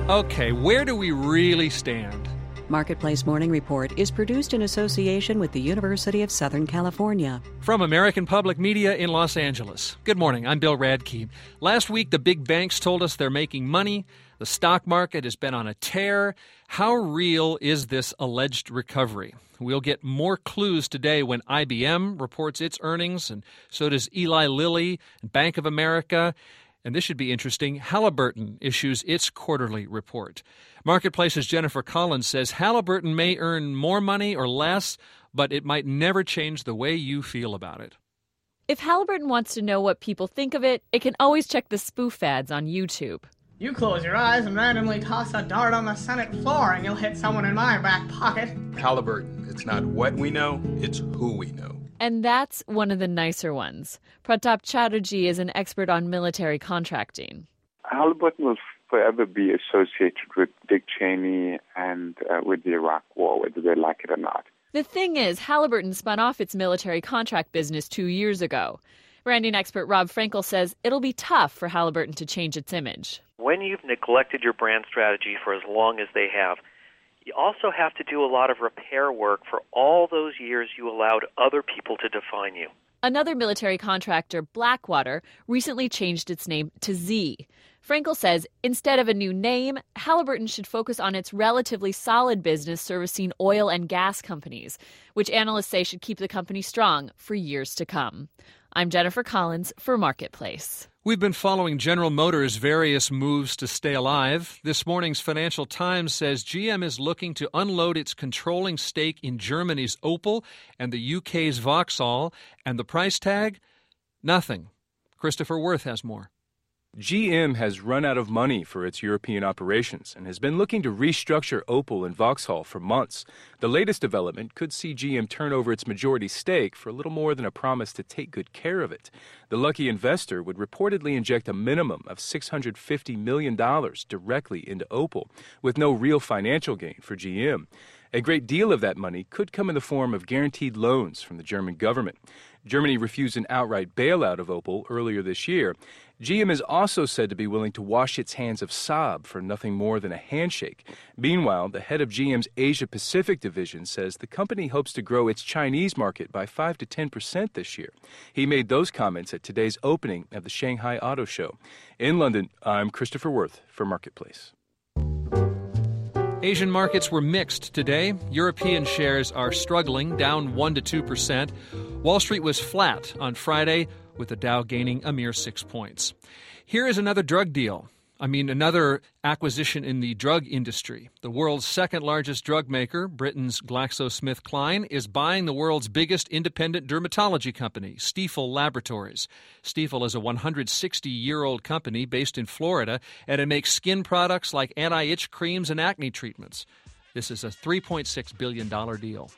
Okay, where do we really stand? Marketplace Morning Report is produced in association with the University of Southern California. From American Public Media in Los Angeles. Good morning, I'm Bill Radke. Last week, the big banks told us they're making money. The stock market has been on a tear. How real is this alleged recovery? We'll get more clues today when IBM reports its earnings, and so does Eli Lilly and Bank of America. And this should be interesting. Halliburton issues its quarterly report. Marketplace's Jennifer Collins says Halliburton may earn more money or less, but it might never change the way you feel about it. If Halliburton wants to know what people think of it, it can always check the spoof ads on YouTube. You close your eyes and randomly toss a dart on the Senate floor and you'll hit someone in my back pocket. Halliburton, it's not what we know, it's who we know. And that's one of the nicer ones. Pratap Chatterjee is an expert on military contracting. Halliburton will forever be associated with Dick Cheney and with the Iraq War, whether they like it or not. The thing is, Halliburton spun off its military contract business 2 years ago. Branding expert Rob Frankel says it'll be tough for Halliburton to change its image. When you've neglected your brand strategy for as long as they have, you also have to do a lot of repair work for all those years you allowed other people to define you. Another military contractor, Blackwater, recently changed its name to Z. Frankel says instead of a new name, Halliburton should focus on its relatively solid business servicing oil and gas companies, which analysts say should keep the company strong for years to come. I'm Jennifer Collins for Marketplace. We've been following General Motors' various moves to stay alive. This morning's Financial Times says GM is looking to unload its controlling stake in Germany's Opel and the UK's Vauxhall, and the price tag? Nothing. Christopher Worth has more. GM has run out of money for its European operations and has been looking to restructure Opel and Vauxhall for months. The latest development could see GM turn over its majority stake for a little more than a promise to take good care of it. The lucky investor would reportedly inject a minimum of $650 million directly into Opel, with no real financial gain for GM. A great deal of that money could come in the form of guaranteed loans from the German government. Germany refused an outright bailout of Opel earlier this year. GM is also said to be willing to wash its hands of Saab for nothing more than a handshake. Meanwhile, the head of GM's Asia-Pacific division says the company hopes to grow its Chinese market by 5 to 10% this year. He made those comments at today's opening of the Shanghai Auto Show. In London, I'm Christopher Worth for Marketplace. Asian markets were mixed today. European shares are struggling, down 1 to 2%. Wall Street was flat on Friday, with the Dow gaining a mere 6 points. Here is another drug deal. Another acquisition in the drug industry. The world's second largest drug maker, Britain's GlaxoSmithKline, is buying the world's biggest independent dermatology company, Stiefel Laboratories. Stiefel is a 160-year-old company based in Florida, and it makes skin products like anti-itch creams and acne treatments. This is a $3.6 billion deal.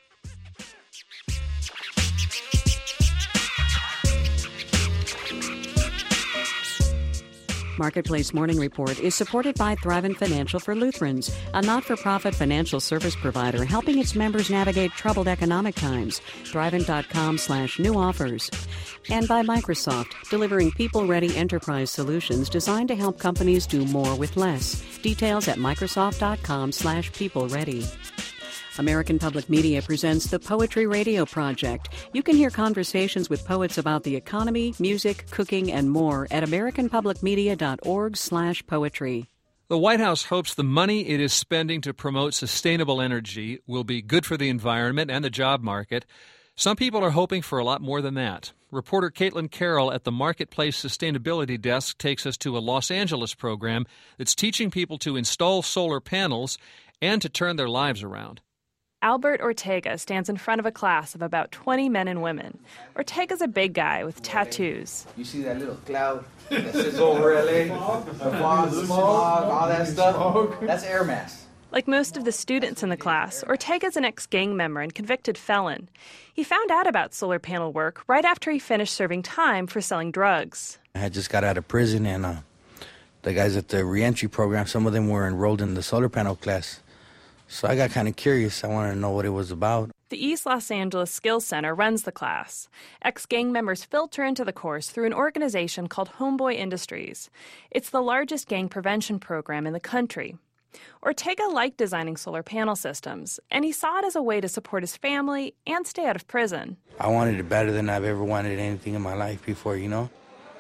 Marketplace Morning Report is supported by Thrivent Financial for Lutherans, a not-for-profit financial service provider helping its members navigate troubled economic times. Thrivent.com/new offers. And by Microsoft, delivering people-ready enterprise solutions designed to help companies do more with less. Details at Microsoft.com/people-ready. American Public Media presents the Poetry Radio Project. You can hear conversations with poets about the economy, music, cooking, and more at americanpublicmedia.org/poetry. The White House hopes the money it is spending to promote sustainable energy will be good for the environment and the job market. Some people are hoping for a lot more than that. Reporter Caitlin Carroll at the Marketplace Sustainability Desk takes us to a Los Angeles program that's teaching people to install solar panels and to turn their lives around. Albert Ortega stands in front of a class of about 20 men and women. Ortega's a big guy with tattoos. You see that little cloud that sits over LA? The fog, smog, all that stuff? That's air mass. Like most of the students in the class, Ortega's an ex-gang member and convicted felon. He found out about solar panel work right after he finished serving time for selling drugs. I had just got out of prison, and the guys at the reentry program, some of them were enrolled in the solar panel class. So I got kind of curious. I wanted to know what it was about. The East Los Angeles Skills Center runs the class. Ex-gang members filter into the course through an organization called Homeboy Industries. It's the largest gang prevention program in the country. Ortega liked designing solar panel systems, and he saw it as a way to support his family and stay out of prison. I wanted it better than I've ever wanted anything in my life before, you know?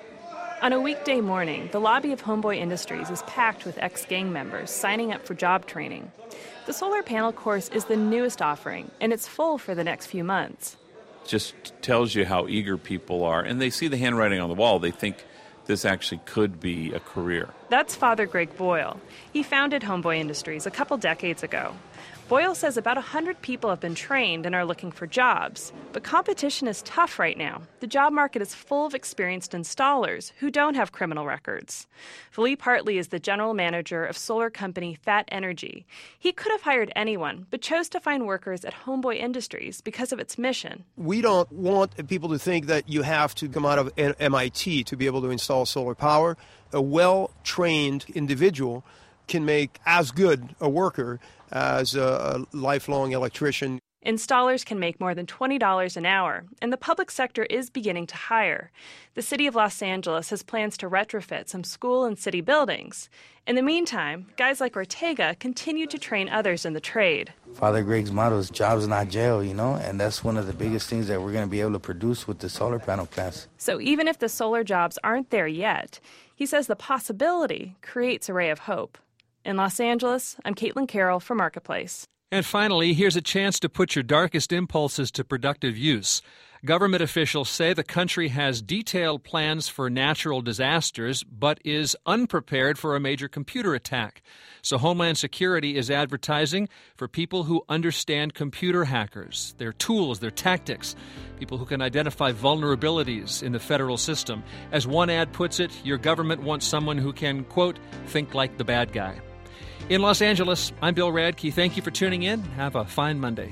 On a weekday morning, the lobby of Homeboy Industries is packed with ex-gang members signing up for job training. The solar panel course is the newest offering, and it's full for the next few months. Just tells you how eager people are, and they see the handwriting on the wall. They think this actually could be a career. That's Father Greg Boyle. He founded Homeboy Industries a couple decades ago. Boyle says about 100 people have been trained and are looking for jobs. But competition is tough right now. The job market is full of experienced installers who don't have criminal records. Philippe Hartley is the general manager of solar company Fat Energy. He could have hired anyone, but chose to find workers at Homeboy Industries because of its mission. We don't want people to think that you have to come out of MIT to be able to install solar power. A well-trained individual can make as good a worker as a lifelong electrician. Installers can make more than $20 an hour, and the public sector is beginning to hire. The city of Los Angeles has plans to retrofit some school and city buildings. In the meantime, guys like Ortega continue to train others in the trade. Father Greg's motto is jobs, not jail, you know, and that's one of the biggest things that we're going to be able to produce with the solar panel class. So even if the solar jobs aren't there yet, he says the possibility creates a ray of hope. In Los Angeles, I'm Caitlin Carroll for Marketplace. And finally, here's a chance to put your darkest impulses to productive use. Government officials say the country has detailed plans for natural disasters, but is unprepared for a major computer attack. So Homeland Security is advertising for people who understand computer hackers, their tools, their tactics, people who can identify vulnerabilities in the federal system. As one ad puts it, your government wants someone who can, quote, think like the bad guy. In Los Angeles, I'm Bill Radke. Thank you for tuning in. Have a fine Monday.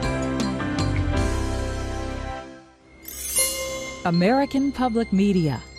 American Public Media